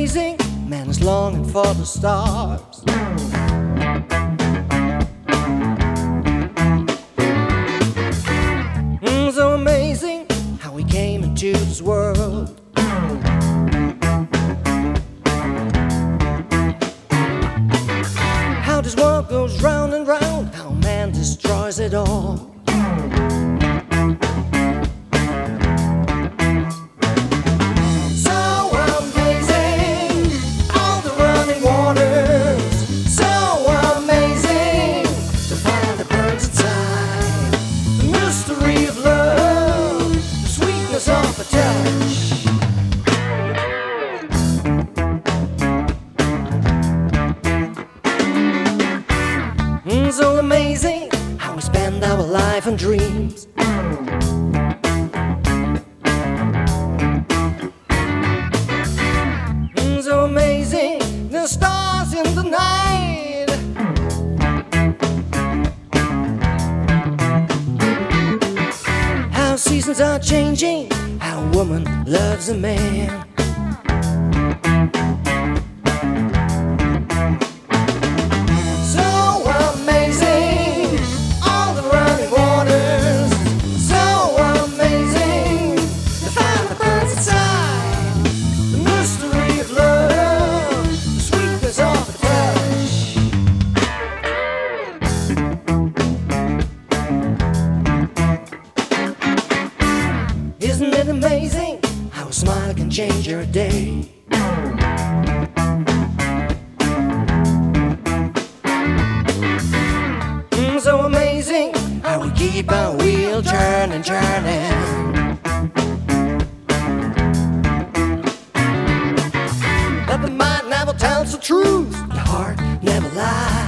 amazing, man is longing for the stars. So amazing how we came into this world. How this world goes round and round, how man destroys it all. So amazing how we spend our life and dreams. So amazing, the stars in the night. How seasons are changing, how a woman loves a man. Isn't it amazing how a smile can change your day? So amazing how we keep our wheel turning, turning. But the mind never tells the truth, the heart never lies.